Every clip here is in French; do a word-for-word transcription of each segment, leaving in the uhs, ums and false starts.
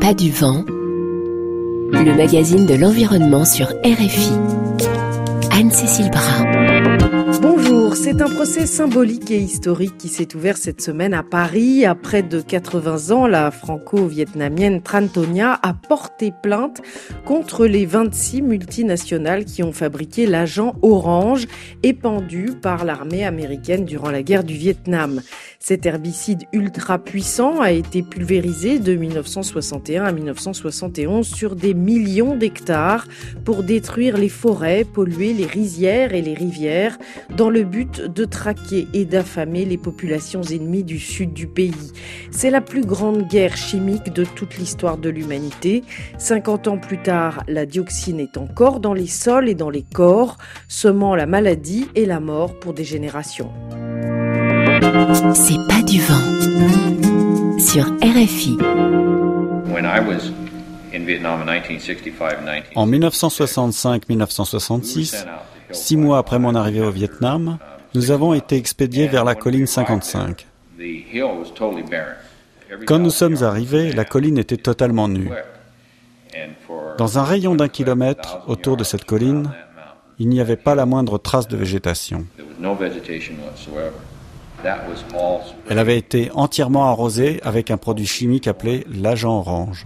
pas du vent, le magazine de l'environnement sur R F I. Anne-Cécile Bras. Bonjour, c'est un procès symbolique et historique qui s'est ouvert cette semaine à Paris. À près de quatre-vingts ans, la franco-vietnamienne Tran Ton Nha a porté plainte contre les vingt-six multinationales qui ont fabriqué l'agent orange épandu par l'armée américaine durant la guerre du Vietnam. Cet herbicide ultra puissant a été pulvérisé de mille neuf cent soixante et un à mille neuf cent soixante et onze sur des millions d'hectares pour détruire les forêts, polluer les rizières et les rivières dans le but de traquer et d'affamer les populations ennemies du sud du pays. C'est la plus grande guerre chimique de toute l'histoire de l'humanité. cinquante ans plus tard, la dioxine est encore dans les sols et dans les corps, semant la maladie et la mort pour des générations. C'est pas du vent sur R F I. En dix-neuf cent soixante-cinq à dix-neuf cent soixante-six, six mois après mon arrivée au Vietnam, nous avons été expédiés vers la colline cinquante-cinq. Quand nous sommes arrivés, la colline était totalement nue. Dans un rayon d'un kilomètre autour de cette colline, il n'y avait pas la moindre trace de végétation. Elle avait été entièrement arrosée avec un produit chimique appelé l'agent orange.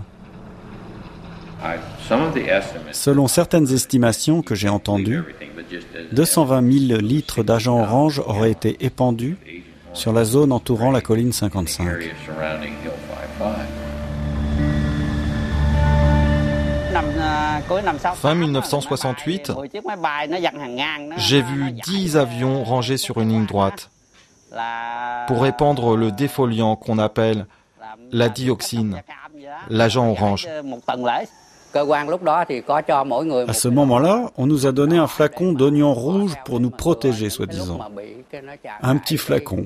Selon certaines estimations que j'ai entendues, deux cent vingt mille litres d'agent orange auraient été épandus sur la zone entourant la colline cinquante-cinq. Fin mille neuf cent soixante-huit, j'ai vu dix avions rangés sur une ligne droite pour épandre le défoliant qu'on appelle la dioxine, l'agent orange. À ce moment-là, on nous a donné un flacon d'oignon rouge pour nous protéger, soi-disant. Un petit flacon.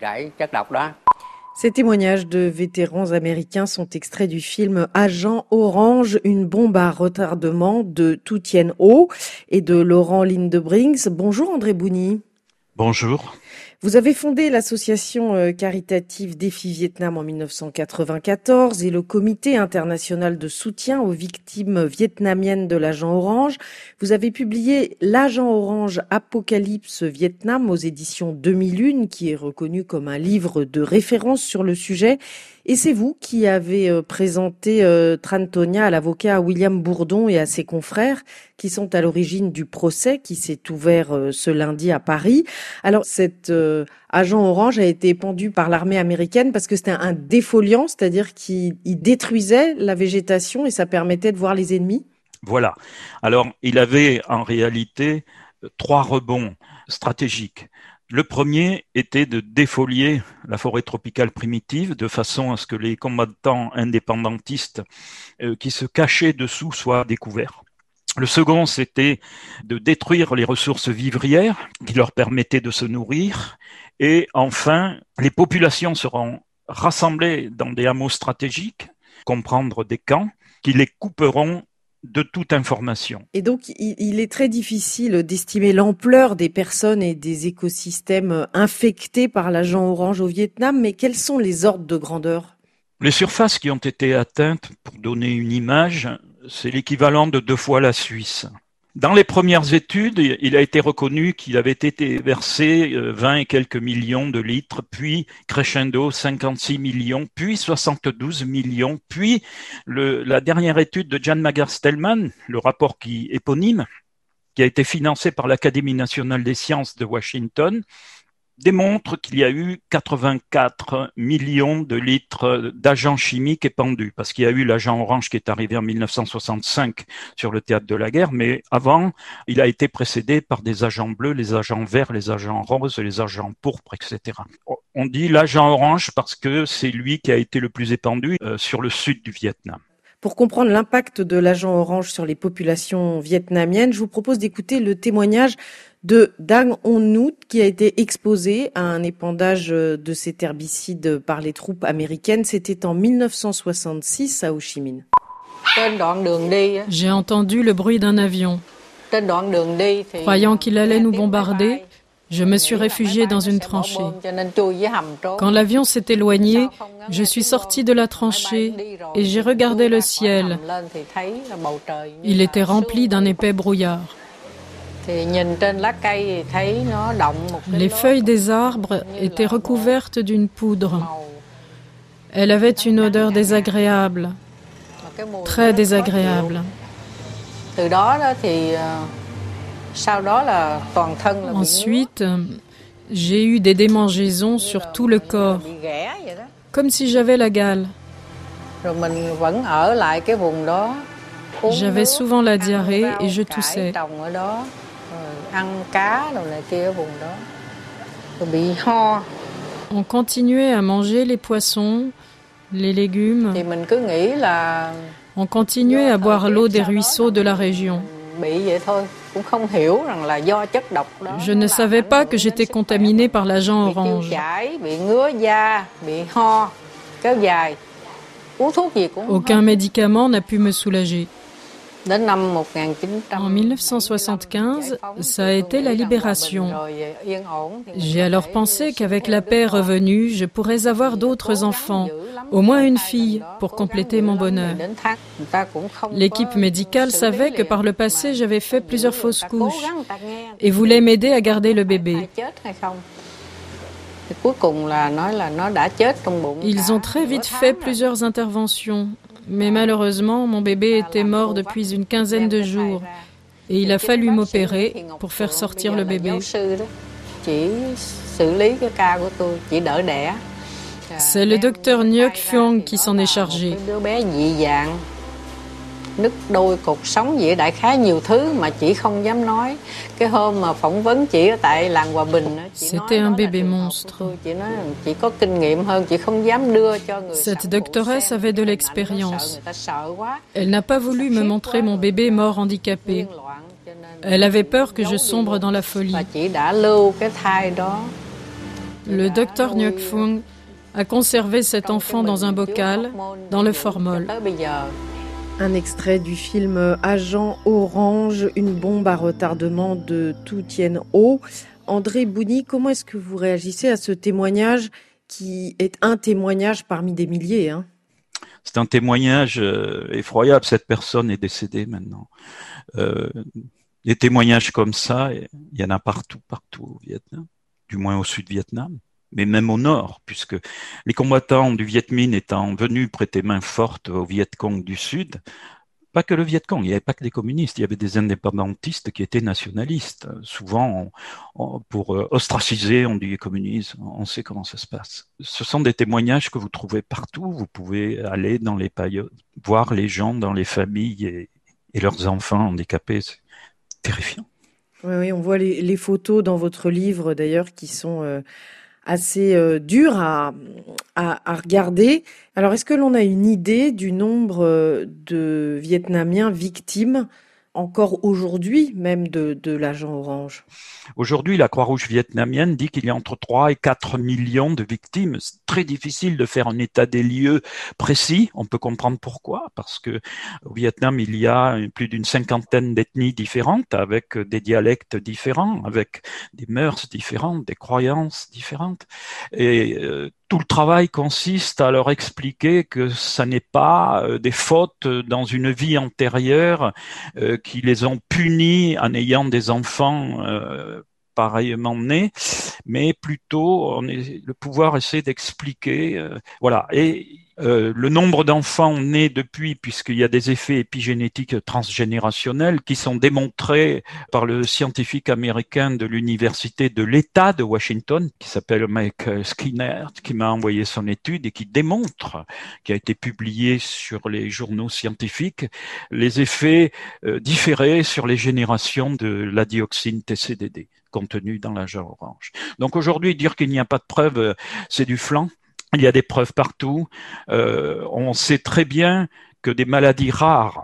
Ces témoignages de vétérans américains sont extraits du film Agent Orange, une bombe à retardement de Tu Tien Ho et de Laurent Lindebrings. Bonjour André Bouni. Bonjour. Vous avez fondé l'association caritative Défi Vietnam en dix-neuf cent quatre-vingt-quatorze et le comité international de soutien aux victimes vietnamiennes de l'agent orange. Vous avez publié L'agent orange Apocalypse Vietnam aux éditions deux mille un, qui est reconnu comme un livre de référence sur le sujet. Et c'est vous qui avez présenté Tran Ton Nha à l'avocat William Bourdon et à ses confrères qui sont à l'origine du procès qui s'est ouvert ce lundi à Paris. Alors, cet euh, agent orange a été épandu par l'armée américaine parce que c'était un défoliant, c'est-à-dire qu'il il détruisait la végétation et ça permettait de voir les ennemis. Voilà. Alors, il avait en réalité trois rebonds stratégiques. Le premier était de défolier la forêt tropicale primitive de façon à ce que les combattants indépendantistes euh, qui se cachaient dessous soient découverts. Le second, c'était de détruire les ressources vivrières qui leur permettaient de se nourrir. Et enfin, les populations seront rassemblées dans des hameaux stratégiques, comprendre des camps, qui les couperont de toute information. Et donc, il est très difficile d'estimer l'ampleur des personnes et des écosystèmes infectés par l'agent orange au Vietnam, mais quels sont les ordres de grandeur ? Les surfaces qui ont été atteintes, pour donner une image, c'est l'équivalent de deux fois la Suisse. Dans les premières études, il a été reconnu qu'il avait été versé vingt et quelques millions de litres, puis crescendo cinquante-six millions, puis soixante-douze millions, puis le, la dernière étude de Jan Mager-Stellman, le rapport qui éponyme, qui a été financé par l'Académie nationale des sciences de Washington, démontre qu'il y a eu quatre-vingt-quatre millions de litres d'agents chimiques épandus, parce qu'il y a eu l'agent orange qui est arrivé en mille neuf cent soixante-cinq sur le théâtre de la guerre, mais avant, il a été précédé par des agents bleus, les agents verts, les agents roses, les agents pourpres, et cetera. On dit l'agent orange parce que c'est lui qui a été le plus épandu euh, sur le sud du Vietnam. Pour comprendre l'impact de l'agent orange sur les populations vietnamiennes, je vous propose d'écouter le témoignage de Dang On Nut qui a été exposé à un épandage de cet herbicide par les troupes américaines. C'était en mille neuf cent soixante-six à Ho Chi Minh. J'ai entendu le bruit d'un avion. Croyant qu'il allait nous bombarder, Je me suis réfugiée dans une tranchée. Quand l'avion s'est éloigné, je suis sortie de la tranchée et j'ai regardé le ciel. Il était rempli d'un épais brouillard. Les feuilles des arbres étaient recouvertes d'une poudre. Elle avait une odeur désagréable, très désagréable. Ensuite, j'ai eu des démangeaisons sur tout le corps, comme si j'avais la gale. J'avais souvent la diarrhée et je toussais. On continuait à manger les poissons, les légumes. On continuait à boire l'eau des ruisseaux de la région. Je ne savais pas que j'étais contaminée par l'agent orange. Aucun médicament n'a pu me soulager. En mille neuf cent soixante-quinze, ça a été la libération. J'ai alors pensé qu'avec la paix revenue, je pourrais avoir d'autres enfants, au moins une fille, pour compléter mon bonheur. L'équipe médicale savait que par le passé, j'avais fait plusieurs fausses couches et voulait m'aider à garder le bébé. Ils ont très vite fait plusieurs interventions. Mais malheureusement, mon bébé était mort depuis une quinzaine de jours et il a fallu m'opérer pour faire sortir le bébé. C'est le docteur Nhok Phuong qui s'en est chargé. C'était un bébé monstre. Cette doctoresse avait de l'expérience. Elle n'a pas voulu me montrer mon bébé mort handicapé. Elle avait peur que je sombre dans la folie. Le docteur Nhok Phuong a conservé cet enfant dans un bocal, dans le formol. Un extrait du film Agent Orange, une bombe à retardement de Tu Tien Oh. André Bouni, comment est-ce que vous réagissez à ce témoignage qui est un témoignage parmi des milliers, hein ? C'est un témoignage euh, effroyable. Cette personne est décédée maintenant. Euh, des témoignages comme ça, il y en a partout, partout au Vietnam, du moins au sud-Vietnam, mais même au nord, puisque les combattants du Viet Minh étant venus prêter main forte au Viet Cong du Sud, pas que le Viet Cong, il n'y avait pas que des communistes, il y avait des indépendantistes qui étaient nationalistes. Souvent, on, on, pour euh, ostraciser, on dit communistes, on sait comment ça se passe. Ce sont des témoignages que vous trouvez partout, vous pouvez aller dans les paillotes, voir les gens dans les familles et, et leurs enfants handicapés, c'est terrifiant. Oui, oui, on voit les, les photos dans votre livre d'ailleurs qui sont... Euh... assez euh, dur à, à, à regarder. Alors, est-ce que l'on a une idée du nombre de Vietnamiens victimes, encore aujourd'hui, même de, de l'agent orange ? Aujourd'hui, la Croix-Rouge vietnamienne dit qu'il y a entre trois et quatre millions de victimes. C'est très difficile de faire un état des lieux précis. On peut comprendre pourquoi, parce que au Vietnam, il y a plus d'une cinquantaine d'ethnies différentes, avec des dialectes différents, avec des mœurs différentes, des croyances différentes. Et euh, tout le travail consiste à leur expliquer que ça n'est pas euh, des fautes dans une vie antérieure euh, qui les ont punis en ayant des enfants euh, pareillement nés, mais plutôt on est, le pouvoir essaie d'expliquer, euh, voilà. Et euh, le nombre d'enfants nés depuis, puisqu'il y a des effets épigénétiques transgénérationnels qui sont démontrés par le scientifique américain de l'université de l'État de Washington, qui s'appelle Mike Skinner, qui m'a envoyé son étude et qui démontre, qui a été publié sur les journaux scientifiques, les effets euh, différés sur les générations de la dioxine T C D D contenue dans l'agent orange. Donc aujourd'hui, dire qu'il n'y a pas de preuves, c'est du flan. Il y a des preuves partout. Euh, on sait très bien que des maladies rares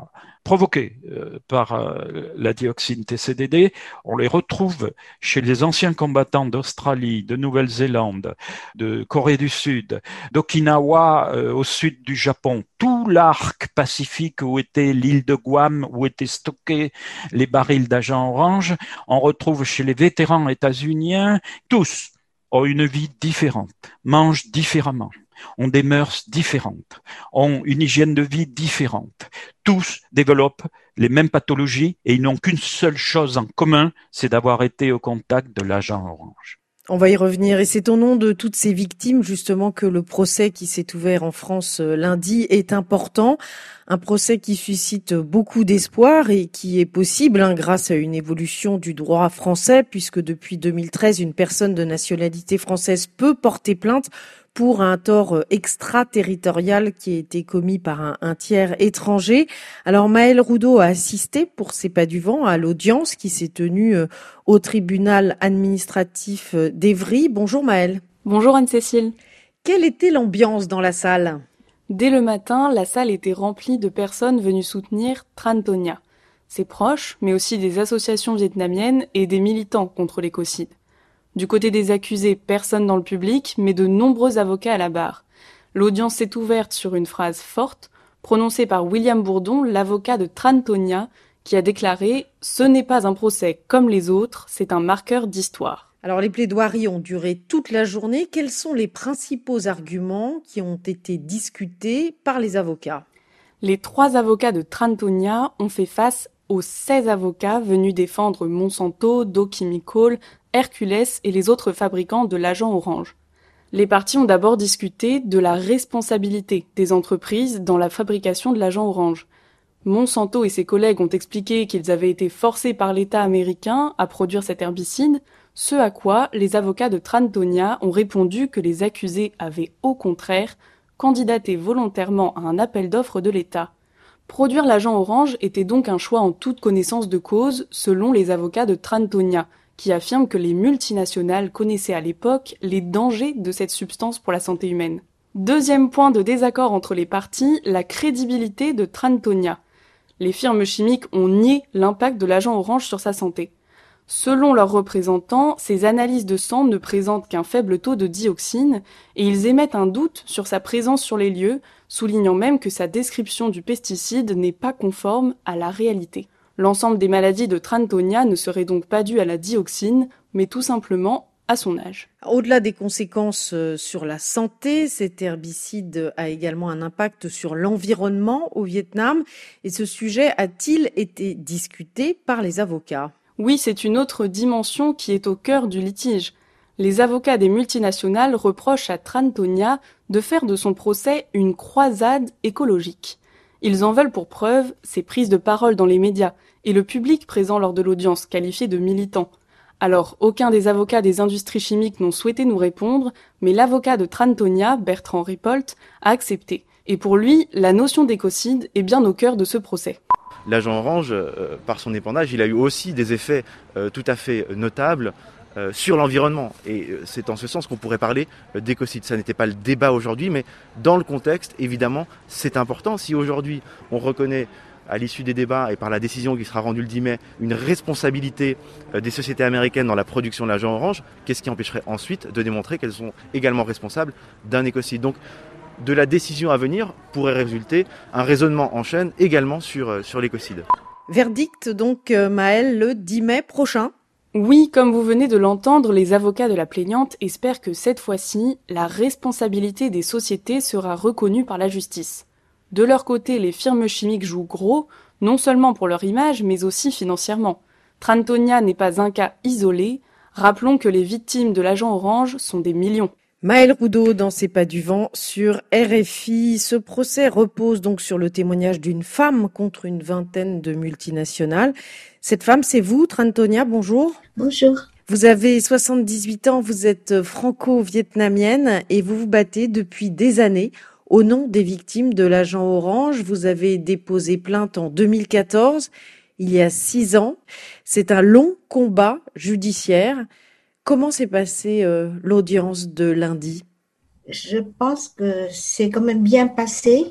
provoqués euh, par euh, la dioxine T C D D. On les retrouve chez les anciens combattants d'Australie, de Nouvelle-Zélande, de Corée du Sud, d'Okinawa euh, au sud du Japon, tout l'arc pacifique où était l'île de Guam, où étaient stockés les barils d'agent orange. On retrouve chez les vétérans états-uniens, tous ont une vie différente, mangent différemment, ont des mœurs différentes, ont une hygiène de vie différente. Tous développent les mêmes pathologies et ils n'ont qu'une seule chose en commun, c'est d'avoir été au contact de l'agent orange. On va y revenir et c'est au nom de toutes ces victimes justement que le procès qui s'est ouvert en France lundi est important. Un procès qui suscite beaucoup d'espoir et qui est possible hein, grâce à une évolution du droit français puisque depuis deux mille treize, une personne de nationalité française peut porter plainte pour un tort extraterritorial qui a été commis par un, un tiers étranger. Alors Maëlle Roudot a assisté pour C'est pas du vent à l'audience qui s'est tenue au tribunal administratif d'Évry. Bonjour Maëlle. Bonjour Anne-Cécile. Quelle était l'ambiance dans la salle ? Dès le matin, la salle était remplie de personnes venues soutenir Tran Ton Nha, ses proches, mais aussi des associations vietnamiennes et des militants contre l'écocide. Du côté des accusés, personne dans le public, mais de nombreux avocats à la barre. L'audience s'est ouverte sur une phrase forte, prononcée par William Bourdon, l'avocat de Tran Ton Nha, qui a déclaré « Ce n'est pas un procès comme les autres, c'est un marqueur d'histoire ». Alors les plaidoiries ont duré toute la journée. Quels sont les principaux arguments qui ont été discutés par les avocats ? Les trois avocats de Tran Ton Nha ont fait face aux seize avocats venus défendre Monsanto, Dow Chemical, Hercules et les autres fabricants de l'agent orange. Les parties ont d'abord discuté de la responsabilité des entreprises dans la fabrication de l'agent orange. Monsanto et ses collègues ont expliqué qu'ils avaient été forcés par l'État américain à produire cet herbicide, ce à quoi les avocats de Tran Ton Nha ont répondu que les accusés avaient au contraire candidaté volontairement à un appel d'offres de l'État. Produire l'agent orange était donc un choix en toute connaissance de cause, selon les avocats de Tran Ton Nha, qui affirment que les multinationales connaissaient à l'époque les dangers de cette substance pour la santé humaine. Deuxième point de désaccord entre les parties, la crédibilité de Tran Ton Nha. Les firmes chimiques ont nié l'impact de l'agent orange sur sa santé. Selon leurs représentants, ces analyses de sang ne présentent qu'un faible taux de dioxine et ils émettent un doute sur sa présence sur les lieux, soulignant même que sa description du pesticide n'est pas conforme à la réalité. L'ensemble des maladies de Tran Ton Nha ne serait donc pas dû à la dioxine, mais tout simplement à son âge. Au-delà des conséquences sur la santé, cet herbicide a également un impact sur l'environnement au Vietnam. Et ce sujet a-t-il été discuté par les avocats ? Oui, c'est une autre dimension qui est au cœur du litige. Les avocats des multinationales reprochent à Tran Ton Nha de faire de son procès une croisade écologique. Ils en veulent pour preuve ses prises de parole dans les médias et le public présent lors de l'audience, qualifié de militant. Alors, aucun des avocats des industries chimiques n'ont souhaité nous répondre, mais l'avocat de Tran Ton Nha, Bertrand Ripolt, a accepté. Et pour lui, la notion d'écocide est bien au cœur de ce procès. L'agent orange, euh, par son épandage, il a eu aussi des effets euh, tout à fait notables euh, sur l'environnement. Et euh, c'est en ce sens qu'on pourrait parler euh, d'écocide. Ça n'était pas le débat aujourd'hui, mais dans le contexte, évidemment, c'est important. Si aujourd'hui, on reconnaît, à l'issue des débats et par la décision qui sera rendue le dix mai, une responsabilité euh, des sociétés américaines dans la production de l'agent orange, qu'est-ce qui empêcherait ensuite de démontrer qu'elles sont également responsables d'un écocide ? Donc, de la décision à venir pourrait résulter un raisonnement en chaîne également sur, sur l'écocide. Verdict donc, Maëlle, le dix mai prochain ? Oui, comme vous venez de l'entendre, les avocats de la plaignante espèrent que cette fois-ci, la responsabilité des sociétés sera reconnue par la justice. De leur côté, les firmes chimiques jouent gros, non seulement pour leur image, mais aussi financièrement. Tran Ton Nha n'est pas un cas isolé. Rappelons que les victimes de l'agent orange sont des millions. Maëlle Roudot dans C'est pas du vent sur R F I. Ce procès repose donc sur le témoignage d'une femme contre une vingtaine de multinationales. Cette femme, c'est vous, Tran Ton Nha, bonjour. Bonjour. Vous avez soixante-dix-huit ans, vous êtes franco-vietnamienne et vous vous battez depuis des années au nom des victimes de l'agent orange. Vous avez déposé plainte en deux mille quatorze, il y a six ans. C'est un long combat judiciaire. Comment s'est passée euh, l'audience de lundi ? Je pense que c'est quand même bien passé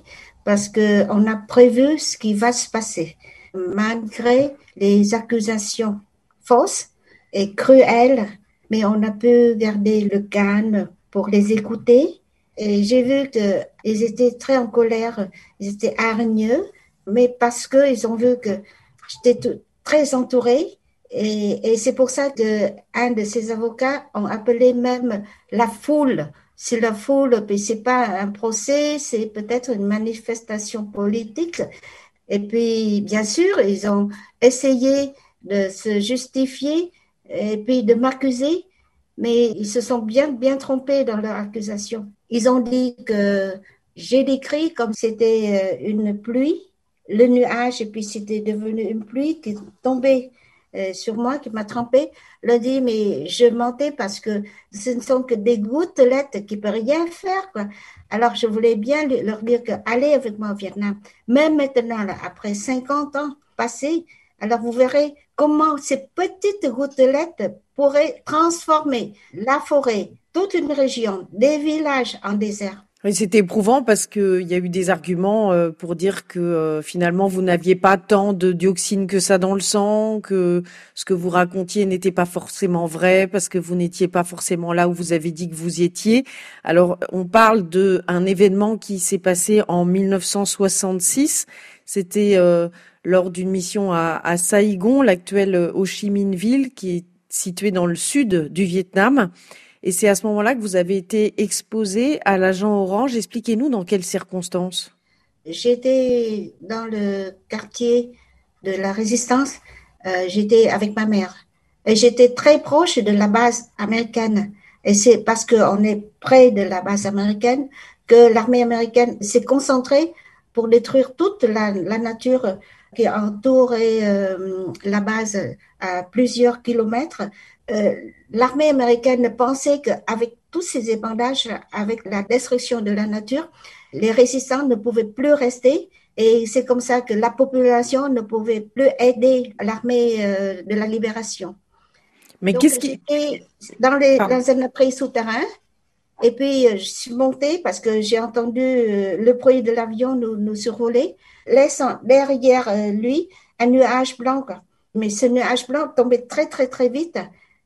parce qu'on a prévu ce qui va se passer. Malgré les accusations fausses et cruelles, mais on a pu garder le calme pour les écouter. Et j'ai vu qu'ils étaient très en colère, ils étaient hargneux, mais parce qu'ils ont vu que j'étais tout, très entourée. Et, et c'est pour ça qu'un de ces avocats ont appelé même la foule. C'est la foule, puis c'est pas un procès, c'est peut-être une manifestation politique. Et puis, bien sûr, ils ont essayé de se justifier et puis de m'accuser, mais ils se sont bien, bien trompés dans leur accusation. Ils ont dit que j'ai décrit comme c'était une pluie, le nuage, et puis c'était devenu une pluie qui tombait sur moi, qui m'a trempée. Leur dit, mais je mentais parce que ce ne sont que des gouttelettes qui ne peuvent rien faire, quoi. Alors, je voulais bien leur dire que allez avec moi au Vietnam. Même maintenant, là, après cinquante ans passés, alors vous verrez comment ces petites gouttelettes pourraient transformer la forêt, toute une région, des villages en désert. Oui, c'était éprouvant parce qu'il y a eu des arguments pour dire que euh, finalement vous n'aviez pas tant de dioxine que ça dans le sang, que ce que vous racontiez n'était pas forcément vrai parce que vous n'étiez pas forcément là où vous avez dit que vous y étiez. Alors on parle d'un événement qui s'est passé en mille neuf cent soixante-six. C'était euh, lors d'une mission à, à Saigon, l'actuelle Ho Chi Minh Ville, qui est située dans le sud du Vietnam. Et c'est à ce moment-là que vous avez été exposé à l'agent orange. Expliquez-nous dans quelles circonstances. J'étais dans le quartier de la Résistance. Euh, j'étais avec ma mère. Et j'étais très proche de la base américaine. Et c'est parce qu'on est près de la base américaine que l'armée américaine s'est concentrée pour détruire toute la, la nature qui entourait euh, la base à plusieurs kilomètres. Euh, l'armée américaine pensait qu'avec tous ces épandages, avec la destruction de la nature, les résistants ne pouvaient plus rester et c'est comme ça que la population ne pouvait plus aider l'armée euh, de la libération. Mais Donc, qu'est-ce qui... j'étais dans, les, dans un abri souterrain et puis je suis montée parce que j'ai entendu le bruit de l'avion nous, nous survoler, laissant derrière lui un nuage blanc. Mais ce nuage blanc tombait très très très vite.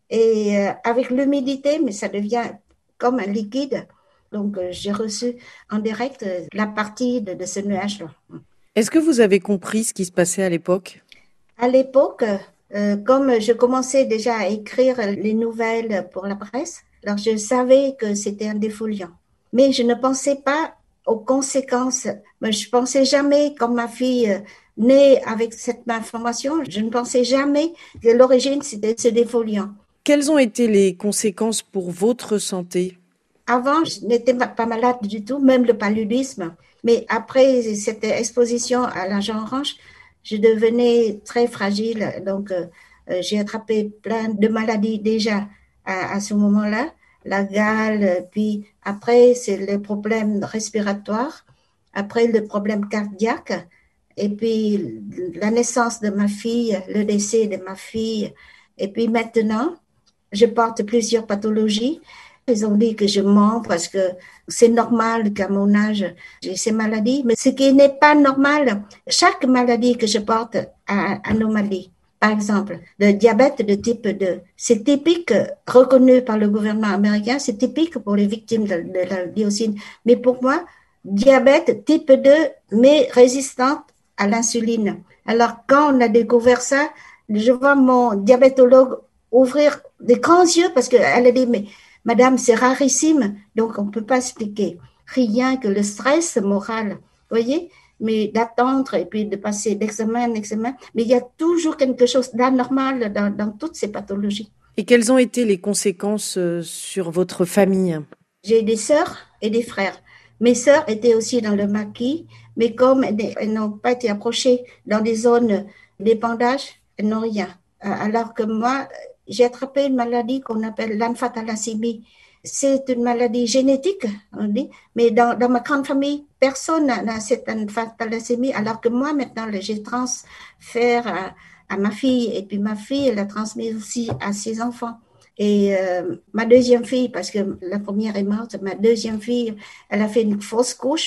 Et euh, avec l'humidité, mais ça devient comme un liquide. Donc, euh, j'ai reçu en direct euh, la partie de, de ce nuage-là. Est-ce que vous avez compris ce qui se passait à l'époque? À l'époque, euh, comme je commençais déjà à écrire les nouvelles pour la presse, alors je savais que c'était un défoliant. Mais je ne pensais pas aux conséquences. Mais je ne pensais jamais, comme ma fille euh, née avec cette malformation, je ne pensais jamais que l'origine c'était ce défoliant. Quelles ont été les conséquences pour votre santé? Avant, je n'étais pas malade du tout, même le paludisme. Mais après cette exposition à l'agent orange, je devenais très fragile. Donc, euh, j'ai attrapé plein de maladies déjà à, à ce moment-là. La gale, puis après, c'est le problème respiratoire. Après, le problème cardiaque. Et puis, la naissance de ma fille, le décès de ma fille. Et puis maintenant, je porte plusieurs pathologies. Ils ont dit que je mens parce que c'est normal qu'à mon âge, j'ai ces maladies. Mais ce qui n'est pas normal, chaque maladie que je porte a anomalie. Par exemple, le diabète de type deux, c'est typique, reconnu par le gouvernement américain, c'est typique pour les victimes de, de la dioxine. Mais pour moi, diabète type deux, mais résistante à l'insuline. Alors, quand on a découvert ça, je vois mon diabétologue ouvrir des grands yeux parce qu'elle a dit, mais madame, c'est rarissime, donc on ne peut pas expliquer. Rien que le stress moral, vous voyez, mais d'attendre et puis de passer d'examen en examen, mais il y a toujours quelque chose d'anormal dans, dans toutes ces pathologies. Et quelles ont été les conséquences sur votre famille? J'ai des sœurs et des frères. Mes sœurs étaient aussi dans le maquis, mais comme elles n'ont pas été approchées dans des zones d'épandage, elles n'ont rien. Alors que moi, j'ai attrapé une maladie qu'on appelle l'emphathalassémie. C'est une maladie génétique, on dit, mais dans, dans ma grande famille, personne n'a cette emphathalassémie, alors que moi, maintenant, j'ai transféré à, à ma fille, et puis ma fille, elle a transmis aussi à ses enfants. Et euh, ma deuxième fille, parce que la première est morte, ma deuxième fille, elle a fait une fausse couche,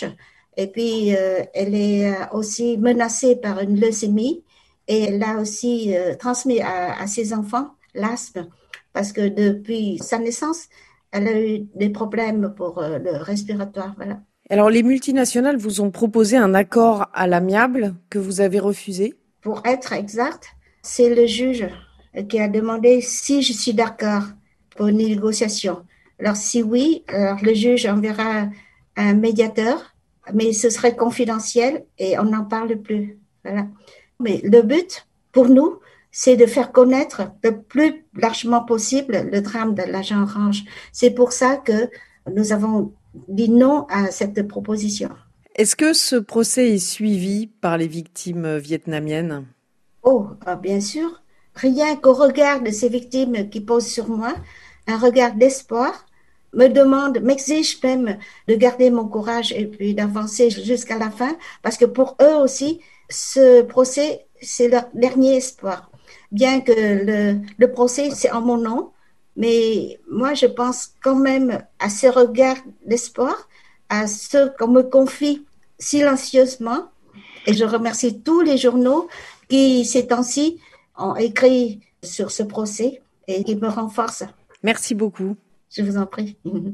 Et puis, euh, elle est aussi menacée par une leucémie et elle a aussi euh, transmis à, à ses enfants l'asthme parce que depuis sa naissance, elle a eu des problèmes pour euh, le respiratoire. Voilà. Alors, les multinationales vous ont proposé un accord à l'amiable que vous avez refusé? Pour être exact, c'est le juge qui a demandé si je suis d'accord pour une négociation. Alors, si oui, alors le juge enverra un médiateur, mais ce serait confidentiel et on n'en parle plus. Voilà. Mais le but, pour nous, c'est de faire connaître le plus largement possible le drame de l'agent orange. C'est pour ça que nous avons dit non à cette proposition. Est-ce que ce procès est suivi par les victimes vietnamiennes? Oh, bien sûr. Rien qu'au regard de ces victimes qui posent sur moi, un regard d'espoir, me demande, m'exige même de garder mon courage et puis d'avancer jusqu'à la fin, parce que pour eux aussi, ce procès, c'est leur dernier espoir. Bien que le, le procès, c'est en mon nom, mais moi, je pense quand même à ce regard d'espoir, à ce qu'on me confie silencieusement, et je remercie tous les journaux qui, ces temps-ci, ont écrit sur ce procès et qui me renforcent. Merci beaucoup. Je vous en prie.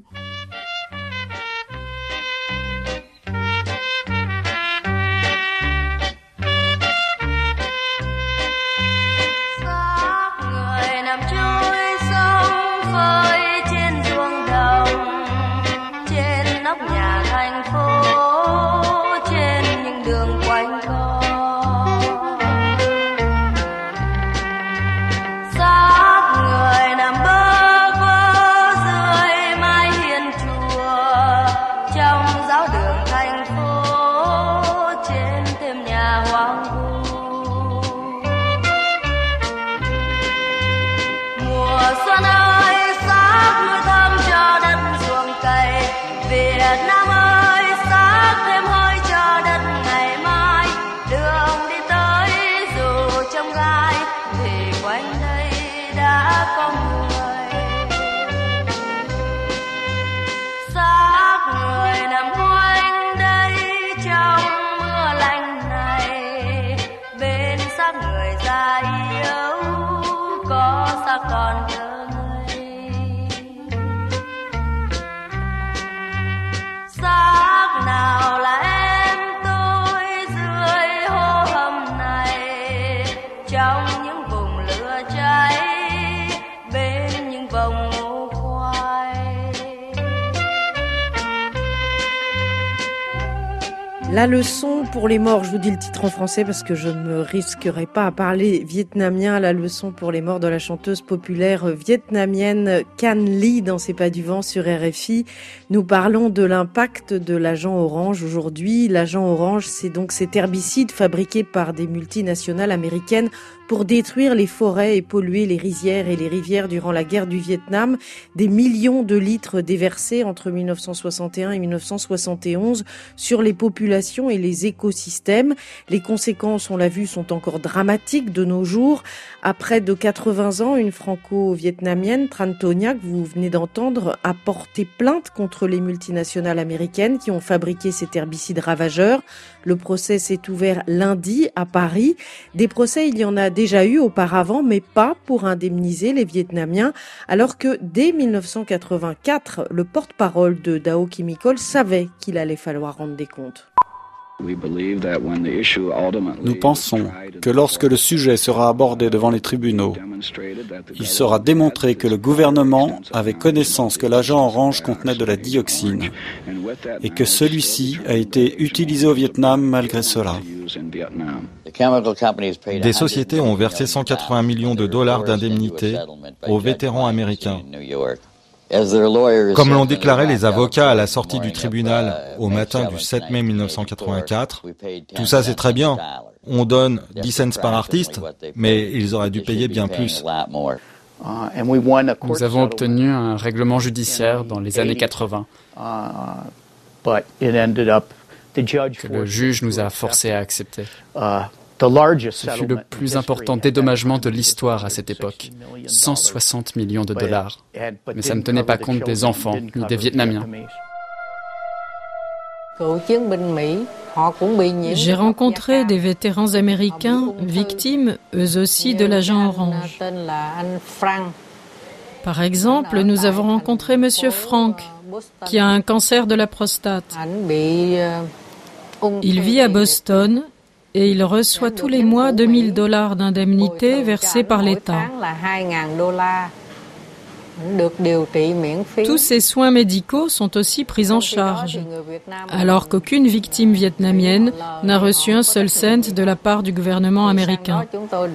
La leçon pour les morts, je vous dis le titre en français parce que je ne me risquerai pas à parler vietnamien. La leçon pour les morts de la chanteuse populaire vietnamienne Can Ly dans C'est pas du vent sur R F I. Nous parlons de l'impact de l'agent orange aujourd'hui. L'agent orange, c'est donc cet herbicide fabriqué par des multinationales américaines pour détruire les forêts et polluer les rizières et les rivières durant la guerre du Vietnam. Des millions de litres déversés entre mille neuf cent soixante et un et mille neuf cent soixante et onze sur les populations et les écosystèmes. Les conséquences, on l'a vu, sont encore dramatiques de nos jours. À près de quatre-vingts ans, une franco-vietnamienne, Tran Tonia, que vous venez d'entendre, a porté plainte contre les multinationales américaines qui ont fabriqué cet herbicide ravageur. Le procès s'est ouvert lundi à Paris. Des procès, il y en a déjà eu auparavant, mais pas pour indemniser les Vietnamiens, alors que dès mille neuf cent quatre-vingt-quatre, le porte-parole de Dow Chemical savait qu'il allait falloir rendre des comptes. Nous pensons que lorsque le sujet sera abordé devant les tribunaux, il sera démontré que le gouvernement avait connaissance que l'agent orange contenait de la dioxine et que celui-ci a été utilisé au Vietnam malgré cela. Des sociétés ont versé cent quatre-vingts millions de dollars d'indemnités aux vétérans américains. Comme l'ont déclaré les avocats à la sortie du tribunal au matin du sept mai mille neuf cent quatre-vingt-quatre, tout ça c'est très bien. On donne dix cents par artiste, mais ils auraient dû payer bien plus. Nous avons obtenu un règlement judiciaire dans les années quatre-vingts que le juge nous a forcés à accepter. Ce fut le plus important dédommagement de l'histoire à cette époque, cent soixante millions de dollars. Mais ça ne tenait pas compte des enfants ni des Vietnamiens. J'ai rencontré des vétérans américains victimes, eux aussi, de l'agent orange. Par exemple, nous avons rencontré Monsieur Frank, qui a un cancer de la prostate. Il vit à Boston et il reçoit tous les mois deux mille dollars d'indemnité versés par l'État. Tous ces soins médicaux sont aussi pris en charge, alors qu'aucune victime vietnamienne n'a reçu un seul cent de la part du gouvernement américain.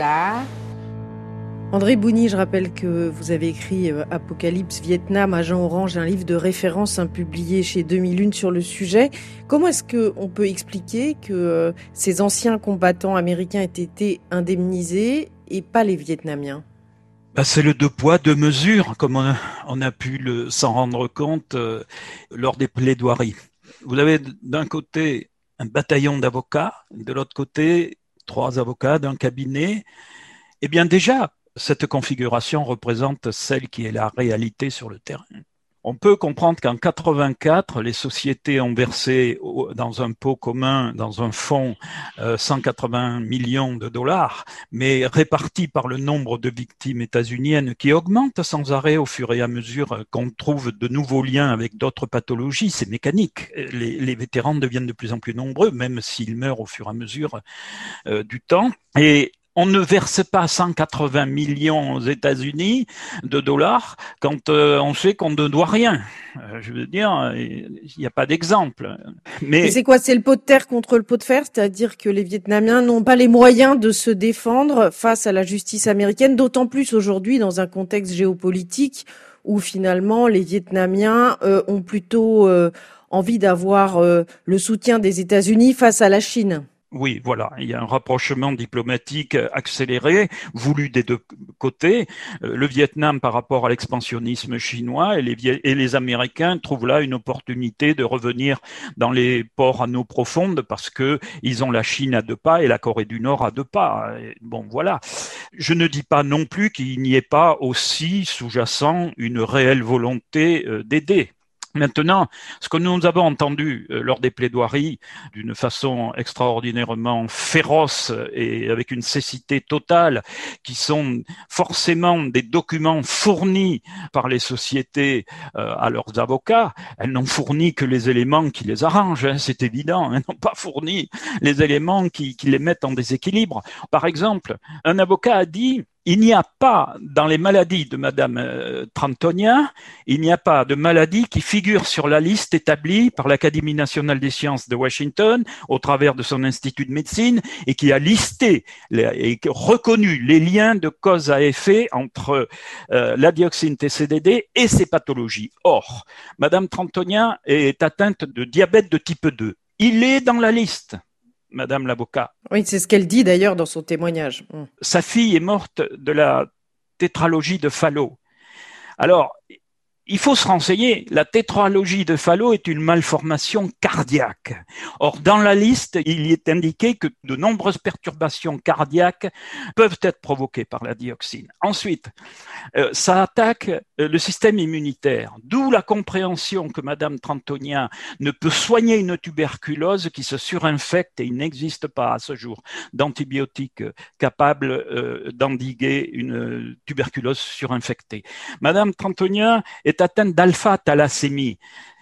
André Bougny, je rappelle que vous avez écrit Apocalypse Vietnam, Agent Orange, un livre de référence hein, publié chez deux mille un sur le sujet. Comment est-ce qu'on peut expliquer que euh, ces anciens combattants américains aient été indemnisés et pas les Vietnamiens ? Ben, c'est le deux poids, deux mesures, comme on a, on a pu le, s'en rendre compte euh, lors des plaidoiries. Vous avez d'un côté un bataillon d'avocats, de l'autre côté trois avocats d'un cabinet. Eh bien déjà, cette configuration représente celle qui est la réalité sur le terrain. On peut comprendre qu'en quatre-vingt-quatre, les sociétés ont versé dans un pot commun, dans un fonds, cent quatre-vingts millions de dollars, mais répartis par le nombre de victimes états-uniennes qui augmente sans arrêt au fur et à mesure qu'on trouve de nouveaux liens avec d'autres pathologies. C'est mécanique. Les, les vétérans deviennent de plus en plus nombreux, même s'ils meurent au fur et à mesure euh, du temps. Et on ne verse pas cent quatre-vingts millions aux États-Unis de dollars quand euh, on sait qu'on ne doit rien. Euh, je veux dire, il n'y a pas d'exemple. Mais et c'est quoi? C'est le pot de terre contre le pot de fer, c'est-à-dire que les Vietnamiens n'ont pas les moyens de se défendre face à la justice américaine, d'autant plus aujourd'hui dans un contexte géopolitique où finalement les Vietnamiens euh, ont plutôt euh, envie d'avoir euh, le soutien des États-Unis face à la Chine. Oui, voilà, il y a un rapprochement diplomatique accéléré, voulu des deux côtés. Le Vietnam par rapport à l'expansionnisme chinois et les, et les Américains trouvent là une opportunité de revenir dans les ports à eau profonde parce que ils ont la Chine à deux pas et la Corée du Nord à deux pas. Bon, voilà. Je ne dis pas non plus qu'il n'y ait pas aussi sous-jacent une réelle volonté d'aider. Maintenant, ce que nous avons entendu euh, lors des plaidoiries d'une façon extraordinairement féroce et avec une cécité totale, qui sont forcément des documents fournis par les sociétés euh, à leurs avocats, elles n'ont fourni que les éléments qui les arrangent, hein, c'est évident, elles n'ont pas fourni les éléments qui, qui les mettent en déséquilibre. Par exemple, un avocat a dit: il n'y a pas, dans les maladies de Madame euh, Trantonia, il n'y a pas de maladie qui figure sur la liste établie par l'Académie nationale des sciences de Washington au travers de son institut de médecine et qui a listé les, et reconnu les liens de cause à effet entre euh, la dioxine T C D D et ces pathologies. Or, Madame Trantonia est atteinte de diabète de type deux. Il est dans la liste. Madame l'avocat. Oui, c'est ce qu'elle dit d'ailleurs dans son témoignage. Mmh. Sa fille est morte de la tétralogie de Fallot. Alors, il faut se renseigner. La tétralogie de Fallot est une malformation cardiaque. Or, dans la liste, il y est indiqué que de nombreuses perturbations cardiaques peuvent être provoquées par la dioxine. Ensuite, euh, ça attaque euh, le système immunitaire, d'où la compréhension que Madame Trantonia ne peut soigner une tuberculose qui se surinfecte et il n'existe pas à ce jour d'antibiotiques capables euh, d'endiguer une tuberculose surinfectée. Madame Trantonia est atteinte d'alpha-thalassémie.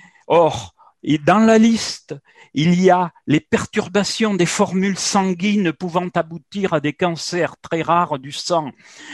Or, et dans la liste, il y a les perturbations des formules sanguines pouvant aboutir à des cancers très rares du sang.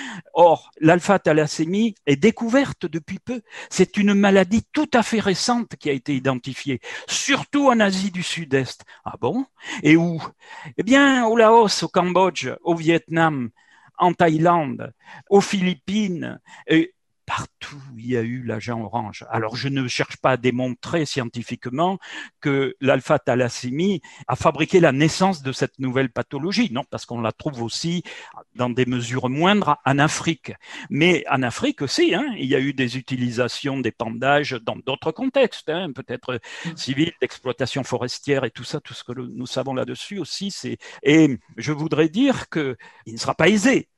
Or, l'alpha-thalassémie est découverte depuis peu. C'est une maladie tout à fait récente qui a été identifiée, surtout en Asie du Sud-Est. Ah bon? Et où? Eh bien, au Laos, au Cambodge, au Vietnam, en Thaïlande, aux Philippines, et partout, il y a eu l'agent orange. Alors, je ne cherche pas à démontrer scientifiquement que l'alpha-thalassémie a fabriqué la naissance de cette nouvelle pathologie. Non, parce qu'on la trouve aussi dans des mesures moindres en Afrique. Mais en Afrique aussi, hein, il y a eu des utilisations d'épandages dans d'autres contextes, hein, peut-être civils, d'exploitation forestière et tout ça, tout ce que nous savons là-dessus aussi. C'est... Et je voudrais dire qu'il ne sera pas aisé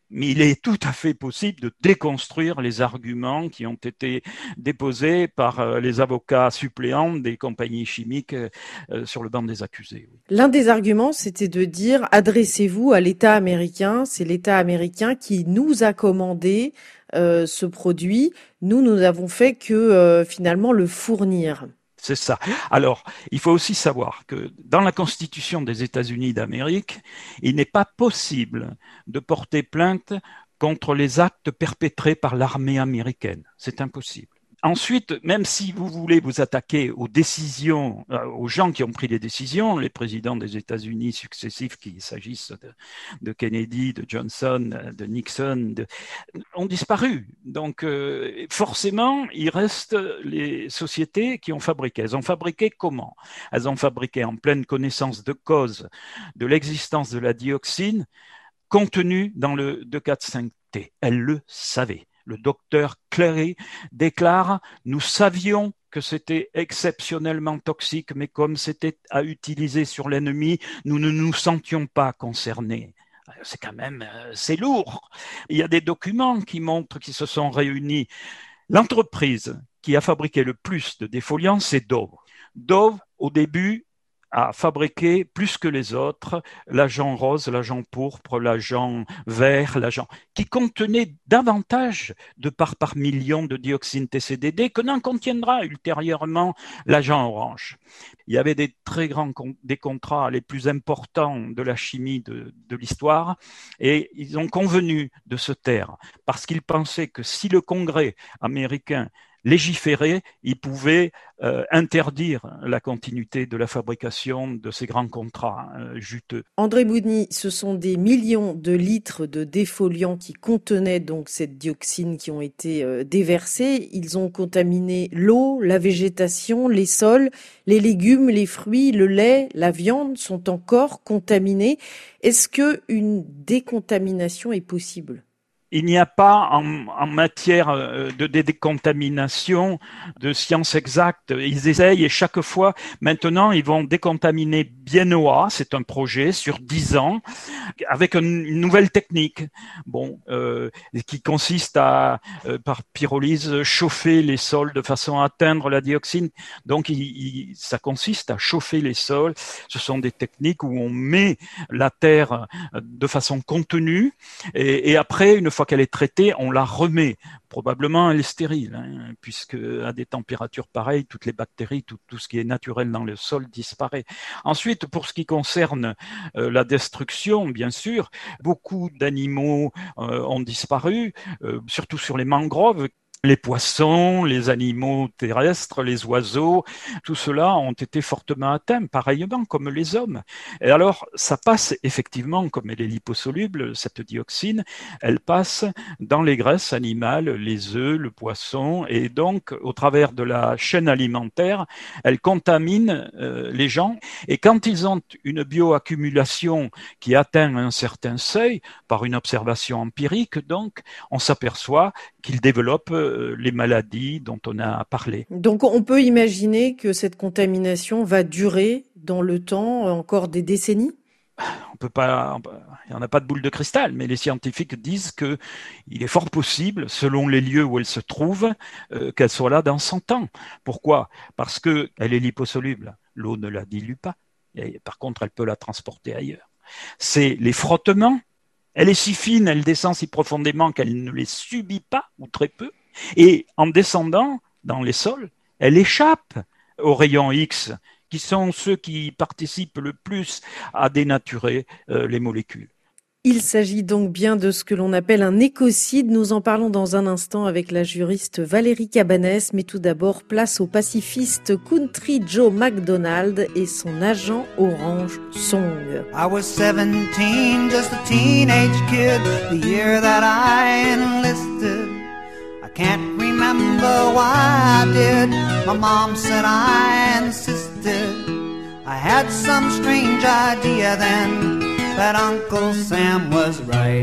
Mais il est tout à fait possible de déconstruire les arguments qui ont été déposés par les avocats suppléants des compagnies chimiques sur le banc des accusés. L'un des arguments, c'était de dire « adressez-vous à l'État américain ». C'est l'État américain qui nous a commandé euh, ce produit. Nous, nous n'avons fait que euh, finalement le fournir. C'est ça. Alors, il faut aussi savoir que dans la Constitution des États-Unis d'Amérique, il n'est pas possible de porter plainte contre les actes perpétrés par l'armée américaine. C'est impossible. Ensuite, même si vous voulez vous attaquer aux décisions, aux gens qui ont pris les décisions, les présidents des États-Unis successifs, qu'il s'agisse de, de Kennedy, de Johnson, de Nixon, de, ont disparu. Donc, euh, forcément, il reste les sociétés qui ont fabriqué. Elles ont fabriqué comment ? Elles ont fabriqué en pleine connaissance de cause de l'existence de la dioxine contenue dans le deux quatre cinq T. Elles le savaient. Le docteur Clary déclare « Nous savions que c'était exceptionnellement toxique, mais comme c'était à utiliser sur l'ennemi, nous ne nous sentions pas concernés. » C'est quand même, c'est lourd. Il y a des documents qui montrent qu'ils se sont réunis. L'entreprise qui a fabriqué le plus de défoliants, c'est Dove. Dove, au début, a fabriqué plus que les autres l'agent rose, l'agent pourpre, l'agent vert, l'agent qui contenait davantage de parts par million de dioxine T C D D que n'en contiendra ultérieurement l'agent orange. Il y avait des très grands des contrats les plus importants de la chimie de, de l'histoire et ils ont convenu de se taire parce qu'ils pensaient que si le Congrès américain légiférer, il pouvait euh, interdire la continuité de la fabrication de ces grands contrats euh, juteux. André Boudny, ce sont des millions de litres de défoliants qui contenaient donc cette dioxine qui ont été euh, déversés. Ils ont contaminé l'eau, la végétation, les sols, les légumes, les fruits, le lait, la viande sont encore contaminés. Est-ce que une décontamination est possible ? Il n'y a pas en, en matière de décontamination de science exacte. Ils essayent et chaque fois, maintenant, ils vont décontaminer Biennois, c'est un projet sur dix ans, avec une, une nouvelle technique, bon, euh, qui consiste à, euh, par pyrolyse, chauffer les sols de façon à atteindre la dioxine. Donc, il, il, ça consiste à chauffer les sols. Ce sont des techniques où on met la terre de façon contenue et, et après, une fois qu'elle est traitée, on la remet. Probablement, elle est stérile, hein, puisque à des températures pareilles, toutes les bactéries, tout, tout ce qui est naturel dans le sol disparaît. Ensuite, pour ce qui concerne euh, la destruction, bien sûr, beaucoup d'animaux euh, ont disparu, euh, surtout sur les mangroves. Les poissons, les animaux terrestres, les oiseaux, tout cela ont été fortement atteints, pareillement comme les hommes. Et alors, ça passe effectivement, comme elle est liposoluble, cette dioxine, elle passe dans les graisses animales, les œufs, le poisson, et donc, au travers de la chaîne alimentaire, elle contamine euh, les gens. Et quand ils ont une bioaccumulation qui atteint un certain seuil, par une observation empirique, donc, on s'aperçoit qu'ils développent les maladies dont on a parlé. Donc on peut imaginer que cette contamination va durer dans le temps encore des décennies ? On peut pas, il n'y en a pas de boule de cristal, mais les scientifiques disent que il est fort possible, selon les lieux où elle se trouve, euh, qu'elle soit là dans cent ans. Pourquoi ? Parce que elle est liposoluble. L'eau ne la dilue pas. Et par contre, elle peut la transporter ailleurs. C'est les frottements. Elle est si fine, elle descend si profondément qu'elle ne les subit pas, ou très peu. Et en descendant dans les sols, elle échappe aux rayons X, qui sont ceux qui participent le plus à dénaturer euh, les molécules. Il s'agit donc bien de ce que l'on appelle un écocide. Nous en parlons dans un instant avec la juriste Valérie Cabanès. Mais tout d'abord, place au pacifiste Country Joe McDonald et son agent orange Song. I was seventeen, just a teenage kid, the year that I enlisted. I can't remember why I did. My mom said I insisted. I had some strange idea then that Uncle Sam was right.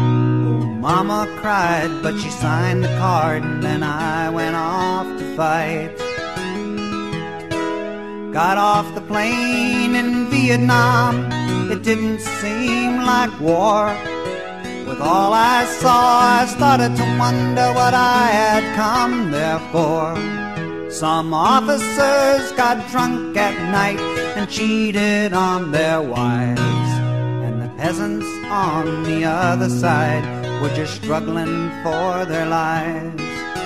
Oh, Mama cried, but she signed the card, and then I went off to fight. Got off the plane in Vietnam. It didn't seem like war. With With all I saw, I started to wonder what I had come there for. Some officers got drunk at night and cheated on their wives, and the peasants on the other side were just struggling for their lives.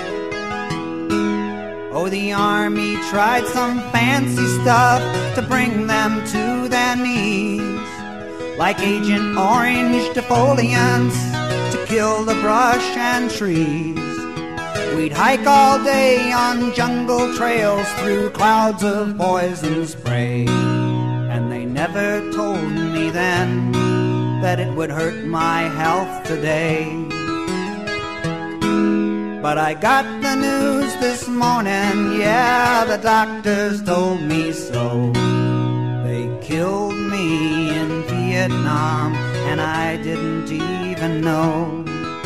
Oh, the army tried some fancy stuff to bring them to their knees, like Agent Orange defoliants to kill the brush and trees. We'd hike all day on jungle trails through clouds of poison spray, and they never told me then that it would hurt my health today. But I got the news this morning, yeah, the doctors told me so. They killed me in Vietnam, and I didn't even know.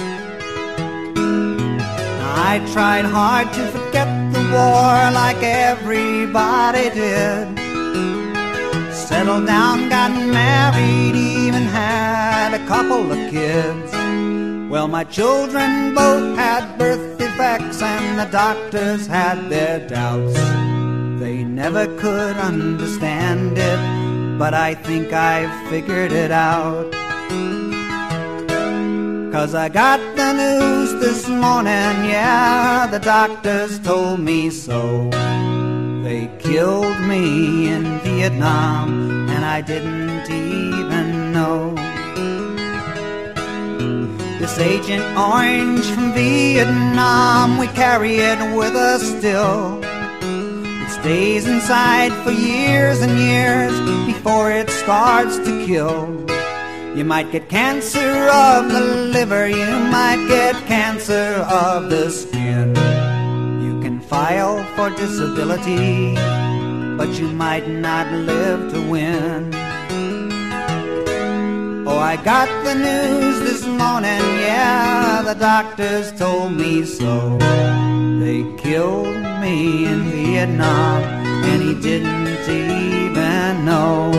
I tried hard to forget the war like everybody did. Settled down, got married, even had a couple of kids. Well, my children both had birth defects and the doctors had their doubts. They never could understand it, but I think I've figured it out. 'Cause I got the news this morning, yeah, the doctors told me so. They killed me in Vietnam, and I didn't even know. This Agent Orange from Vietnam, we carry it with us still. It stays inside for years and years before it starts to kill. You might get cancer of the liver, you might get cancer of the skin. You can file for disability, but you might not live to win. Oh, I got the news this morning, yeah, the doctors told me so. They killed me in Vietnam, and he didn't even know.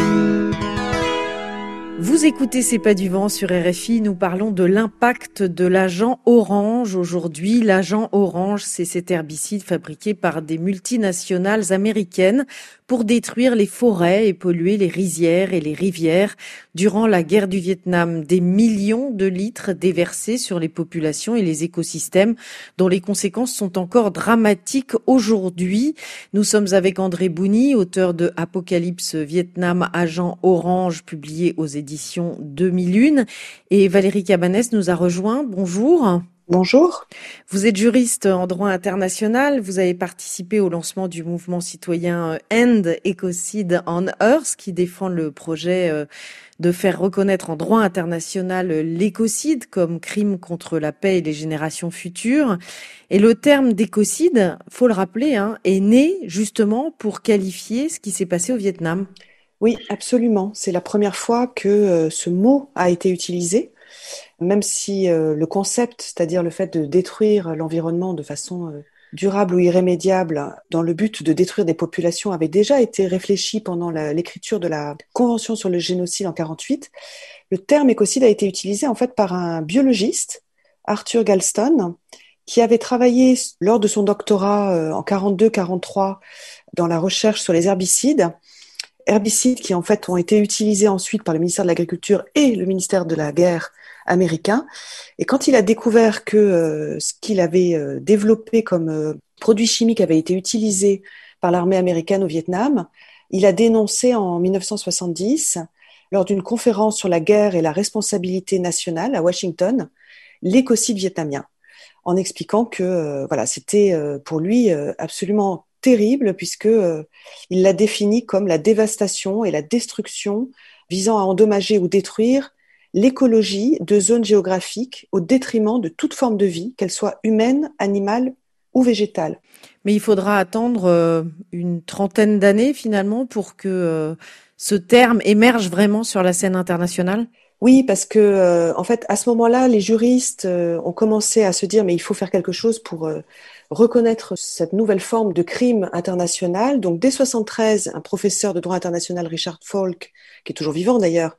Vous écoutez C'est pas du vent sur R F I, nous parlons de l'impact de l'agent orange aujourd'hui. L'agent orange, c'est cet herbicide fabriqué par des multinationales américaines pour détruire les forêts et polluer les rizières et les rivières. Durant la guerre du Vietnam, des millions de litres déversés sur les populations et les écosystèmes dont les conséquences sont encore dramatiques aujourd'hui. Nous sommes avec André Bouni, auteur de Apocalypse Vietnam, agent orange, publié aux éditions deux mille un. Et Valérie Cabanès nous a rejoint. Bonjour. Bonjour. Vous êtes juriste en droit international. Vous avez participé au lancement du mouvement citoyen End Ecocide on Earth qui défend le projet de faire reconnaître en droit international l'écocide comme crime contre la paix et les générations futures. Et le terme d'écocide, faut le rappeler, hein, est né justement pour qualifier ce qui s'est passé au Vietnam. Oui, absolument. C'est la première fois que euh, ce mot a été utilisé. Même si euh, le concept, c'est-à-dire le fait de détruire l'environnement de façon euh, durable ou irrémédiable dans le but de détruire des populations avait déjà été réfléchi pendant la, l'écriture de la Convention sur le génocide en quarante-huit, le terme écocide a été utilisé en fait par un biologiste, Arthur Galston, qui avait travaillé lors de son doctorat euh, en quarante-deux quarante-trois dans la recherche sur les herbicides, herbicides qui en fait ont été utilisés ensuite par le ministère de l'Agriculture et le ministère de la Guerre américain. Et quand il a découvert que euh, ce qu'il avait euh, développé comme euh, produit chimique avait été utilisé par l'armée américaine au Vietnam, il a dénoncé en dix-neuf cent soixante-dix, lors d'une conférence sur la guerre et la responsabilité nationale à Washington, l'écocide vietnamien, en expliquant que euh, voilà, c'était euh, pour lui euh, absolument terrible puisque euh, il l'a défini comme la dévastation et la destruction visant à endommager ou détruire l'écologie de zones géographiques au détriment de toute forme de vie, qu'elle soit humaine, animale ou végétale. Mais il faudra attendre euh, une trentaine d'années finalement pour que euh, ce terme émerge vraiment sur la scène internationale. Oui, parce que euh, en fait, à ce moment-là, les juristes euh, ont commencé à se dire mais il faut faire quelque chose pour euh, reconnaître cette nouvelle forme de crime international. Donc, dès soixante-treize, un professeur de droit international, Richard Falk, qui est toujours vivant d'ailleurs,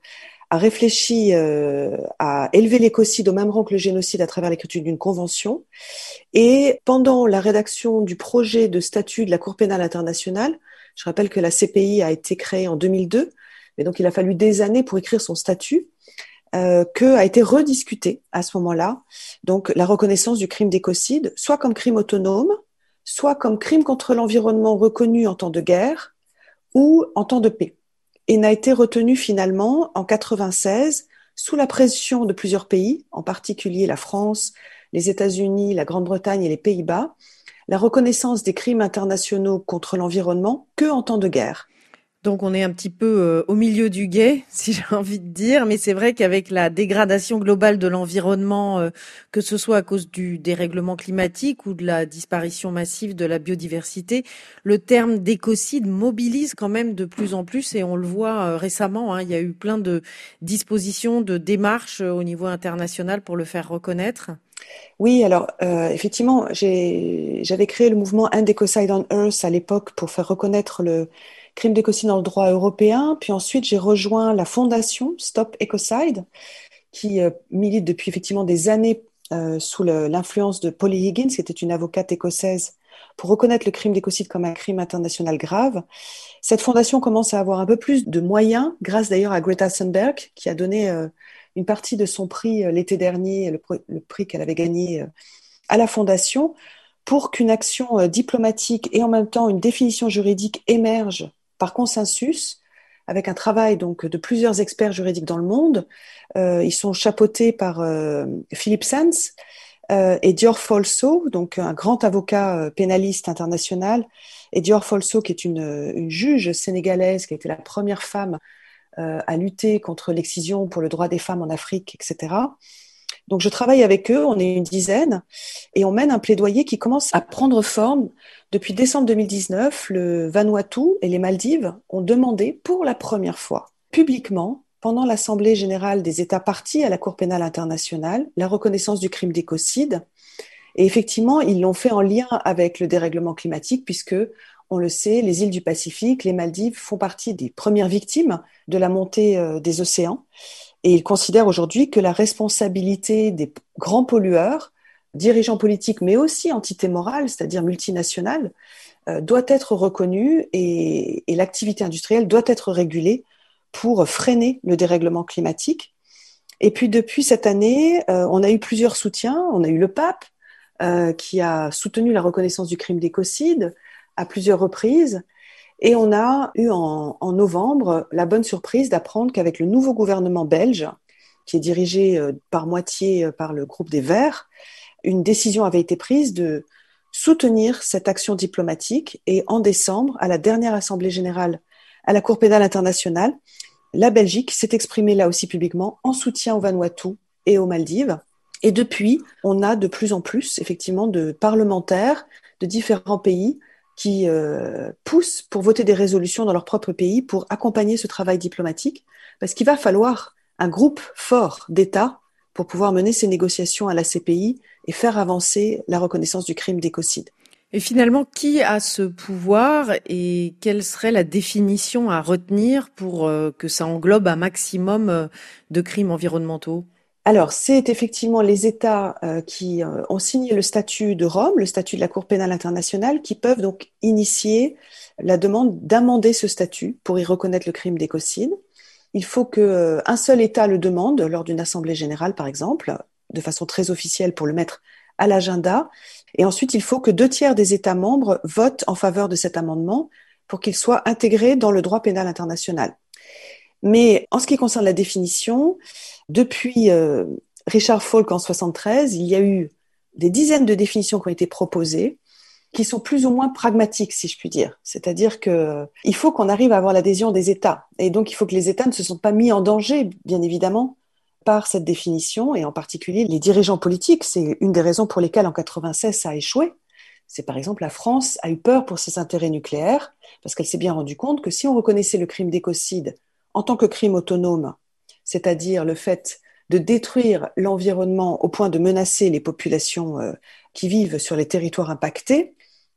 a réfléchi euh, à élever l'écocide au même rang que le génocide à travers l'écriture d'une convention. Et pendant la rédaction du projet de statut de la Cour pénale internationale, je rappelle que la C P I a été créée en deux mille deux, mais donc il a fallu des années pour écrire son statut, euh, que a été rediscuté à ce moment-là, donc la reconnaissance du crime d'écocide, soit comme crime autonome, soit comme crime contre l'environnement reconnu en temps de guerre ou en temps de paix. Et n'a été retenu finalement en quatre-vingt-seize sous la pression de plusieurs pays, en particulier la France, les États-Unis, la Grande-Bretagne et les Pays-Bas, la reconnaissance des crimes internationaux contre l'environnement que en temps de guerre. Donc on est un petit peu euh, au milieu du gué, si j'ai envie de dire, mais c'est vrai qu'avec la dégradation globale de l'environnement, euh, que ce soit à cause du dérèglement climatique ou de la disparition massive de la biodiversité, le terme d'écocide mobilise quand même de plus en plus et on le voit euh, récemment, hein, il y a eu plein de dispositions, de démarches euh, au niveau international pour le faire reconnaître. Oui, alors euh, effectivement, j'ai, j'avais créé le mouvement End Ecocide on Earth à l'époque pour faire reconnaître le crime d'écocide dans le droit européen. Puis ensuite, j'ai rejoint la fondation Stop Ecocide, qui euh, milite depuis effectivement des années euh, sous le, l'influence de Polly Higgins, qui était une avocate écossaise, pour reconnaître le crime d'écocide comme un crime international grave. Cette fondation commence à avoir un peu plus de moyens, grâce d'ailleurs à Greta Thunberg, qui a donné euh, une partie de son prix euh, l'été dernier, le, le prix qu'elle avait gagné euh, à la fondation, pour qu'une action euh, diplomatique et en même temps une définition juridique émerge par consensus, avec un travail donc de plusieurs experts juridiques dans le monde. Euh, ils sont chapeautés par euh, Philip Sands euh, et Dior Folso, donc un grand avocat euh, pénaliste international, et Dior Folso, qui est une, une juge sénégalaise, qui a été la première femme euh, à lutter contre l'excision pour le droit des femmes en Afrique, et cetera. Donc je travaille avec eux, on est une dizaine, et on mène un plaidoyer qui commence à prendre forme. Depuis décembre deux mille dix-neuf, le Vanuatu et les Maldives ont demandé pour la première fois, publiquement, pendant l'Assemblée générale des États parties à la Cour pénale internationale, la reconnaissance du crime d'écocide. Et effectivement, ils l'ont fait en lien avec le dérèglement climatique, puisque, on le sait, les îles du Pacifique, les Maldives font partie des premières victimes de la montée euh, des océans. Et ils considèrent aujourd'hui que la responsabilité des grands pollueurs, dirigeants politiques, mais aussi entités morales, c'est-à-dire multinationales, euh, doit être reconnue et, et l'activité industrielle doit être régulée pour freiner le dérèglement climatique. Et puis depuis cette année, euh, on a eu plusieurs soutiens. On a eu le pape euh, qui a soutenu la reconnaissance du crime d'écocide à plusieurs reprises. Et on a eu en, en novembre la bonne surprise d'apprendre qu'avec le nouveau gouvernement belge, qui est dirigé euh, par moitié euh, par le groupe des Verts, une décision avait été prise de soutenir cette action diplomatique. Et en décembre, à la dernière Assemblée générale à la Cour pénale internationale, la Belgique s'est exprimée là aussi publiquement en soutien au Vanuatu et aux Maldives. Et depuis, on a de plus en plus effectivement de parlementaires de différents pays qui euh, poussent pour voter des résolutions dans leur propre pays pour accompagner ce travail diplomatique, parce qu'il va falloir un groupe fort d'États pour pouvoir mener ces négociations à la C P I et faire avancer la reconnaissance du crime d'écocide. Et finalement, qui a ce pouvoir et quelle serait la définition à retenir pour euh, que ça englobe un maximum euh, de crimes environnementaux ? Alors, c'est effectivement les États euh, qui euh, ont signé le statut de Rome, le statut de la Cour pénale internationale, qui peuvent donc initier la demande d'amender ce statut pour y reconnaître le crime d'écocide. Il faut qu'un euh, seul État le demande lors d'une assemblée générale, par exemple, de façon très officielle pour le mettre à l'agenda. Et ensuite, il faut que deux tiers des États membres votent en faveur de cet amendement pour qu'il soit intégré dans le droit pénal international. Mais en ce qui concerne la définition, depuis euh, Richard Falk en soixante-treize, il y a eu des dizaines de définitions qui ont été proposées, qui sont plus ou moins pragmatiques, si je puis dire. C'est-à-dire que il faut qu'on arrive à avoir l'adhésion des États. Et donc, il faut que les États ne se sentent pas mis en danger, bien évidemment, par cette définition, et en particulier les dirigeants politiques. C'est une des raisons pour lesquelles en quatre-vingt-seize ça a échoué. C'est par exemple la France a eu peur pour ses intérêts nucléaires, parce qu'elle s'est bien rendue compte que si on reconnaissait le crime d'écocide en tant que crime autonome, c'est-à-dire le fait de détruire l'environnement au point de menacer les populations euh, qui vivent sur les territoires impactés,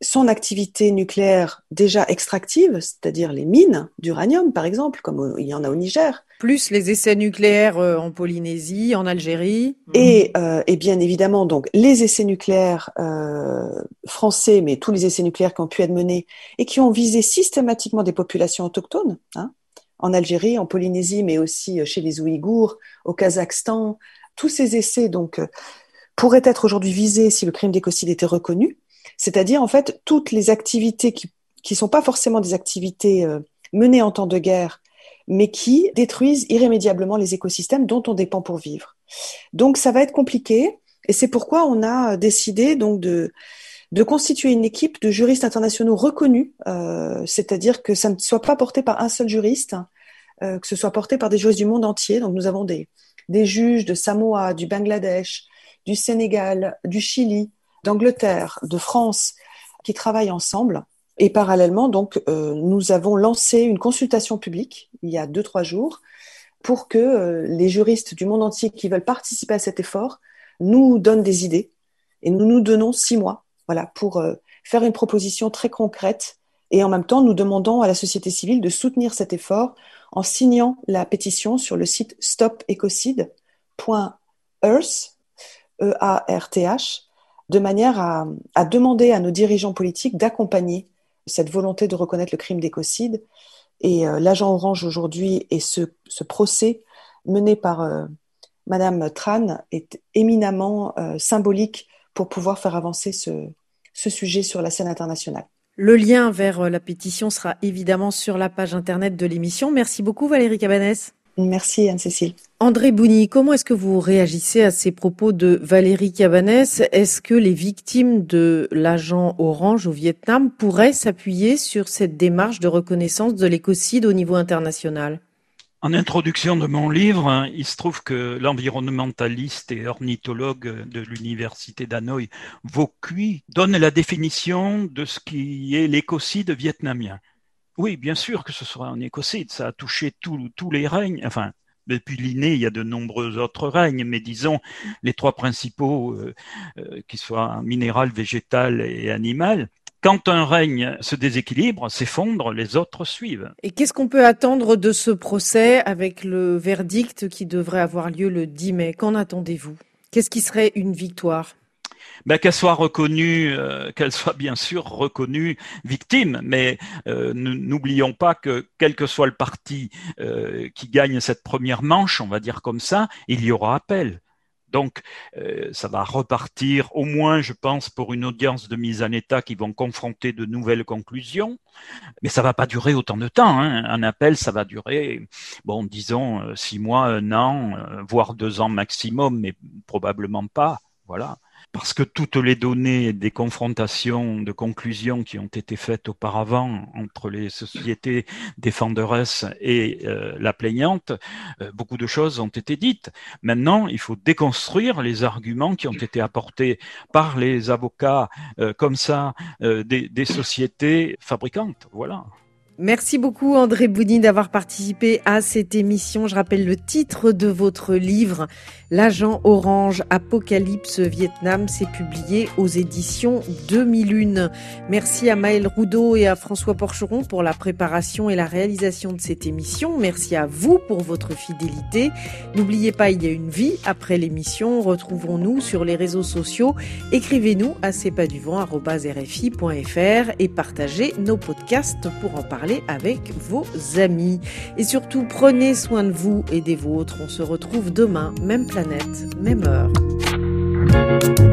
son activité nucléaire déjà extractive, c'est-à-dire les mines d'uranium, par exemple, comme il y en a au Niger. Plus les essais nucléaires en Polynésie, en Algérie. Et, euh, et bien évidemment, donc, les essais nucléaires euh, français, mais tous les essais nucléaires qui ont pu être menés et qui ont visé systématiquement des populations autochtones, hein, en Algérie, en Polynésie, mais aussi chez les Ouïghours, au Kazakhstan. Tous ces essais, donc, pourraient être aujourd'hui visés si le crime d'écocide était reconnu. C'est-à-dire, en fait, toutes les activités qui qui sont pas forcément des activités euh, menées en temps de guerre, mais qui détruisent irrémédiablement les écosystèmes dont on dépend pour vivre. Donc, ça va être compliqué, et c'est pourquoi on a décidé donc de de constituer une équipe de juristes internationaux reconnus, euh, c'est-à-dire que ça ne soit pas porté par un seul juriste, euh, que ce soit porté par des juristes du monde entier. Donc, nous avons des des juges de Samoa, du Bangladesh, du Sénégal, du Chili, d'Angleterre, de France, qui travaillent ensemble. Et parallèlement, donc, euh, nous avons lancé une consultation publique il y a deux, trois jours pour que euh, les juristes du monde entier qui veulent participer à cet effort nous donnent des idées. Et nous nous donnons six mois, voilà, pour euh, faire une proposition très concrète. Et en même temps, nous demandons à la société civile de soutenir cet effort en signant la pétition sur le site stop ecocide point earth, E A R T H, de manière à, à demander à nos dirigeants politiques d'accompagner cette volonté de reconnaître le crime d'écocide. Et euh, l'agent Orange aujourd'hui et ce, ce procès mené par euh, Madame Tran est éminemment euh, symbolique pour pouvoir faire avancer ce, ce sujet sur la scène internationale. Le lien vers la pétition sera évidemment sur la page internet de l'émission. Merci beaucoup Valérie Cabanès. Merci Anne-Cécile. André Bouni, comment est-ce que vous réagissez à ces propos de Valérie Cabanès ? Est-ce que les victimes de l'agent Orange au Vietnam pourraient s'appuyer sur cette démarche de reconnaissance de l'écocide au niveau international ? En introduction de mon livre, il se trouve que l'environnementaliste et ornithologue de l'université d'Hanoï, Vo Quy, donne la définition de ce qui est l'écocide vietnamien. Oui, bien sûr que ce sera un écocide, ça a touché tous tous les règnes, enfin, depuis Linné, il y a de nombreux autres règnes, mais disons les trois principaux, euh, euh, qui soient minéral, végétal et animal. Quand un règne se déséquilibre, s'effondre, les autres suivent. Et qu'est-ce qu'on peut attendre de ce procès avec le verdict qui devrait avoir lieu le dix mai ? Qu'en attendez-vous ? Qu'est-ce qui serait une victoire ? Ben, qu'elle soit reconnue, euh, qu'elle soit bien sûr reconnue victime, mais euh, n'oublions pas que quel que soit le parti euh, qui gagne cette première manche, on va dire comme ça, il y aura appel. Donc, euh, ça va repartir au moins, je pense, pour une audience de mise en état qui vont confronter de nouvelles conclusions. Mais ça va pas durer autant de temps, hein. Un appel, ça va durer, bon, disons, euh, six mois, un an, euh, voire deux ans maximum, mais probablement pas. Voilà. Parce que toutes les données des confrontations de conclusions qui ont été faites auparavant entre les sociétés défenderesses et euh, la plaignante, euh, beaucoup de choses ont été dites. Maintenant, il faut déconstruire les arguments qui ont été apportés par les avocats euh, comme ça euh, des, des sociétés fabricantes. Voilà. Merci beaucoup André Bouni d'avoir participé à cette émission. Je rappelle le titre de votre livre, L'agent Orange, Apocalypse Vietnam. C'est publié aux éditions deux mille un. Merci à Maëlle Roudot et à François Porcheron pour la préparation et la réalisation de cette émission. Merci à vous pour votre fidélité. N'oubliez pas, il y a une vie après l'émission. Retrouvons-nous sur les réseaux sociaux. Écrivez-nous à c'est pas du vent arobase r f i point f r et partagez nos podcasts pour en parler avec vos amis. Et surtout, prenez soin de vous et des vôtres. On se retrouve demain, même planète, même heure.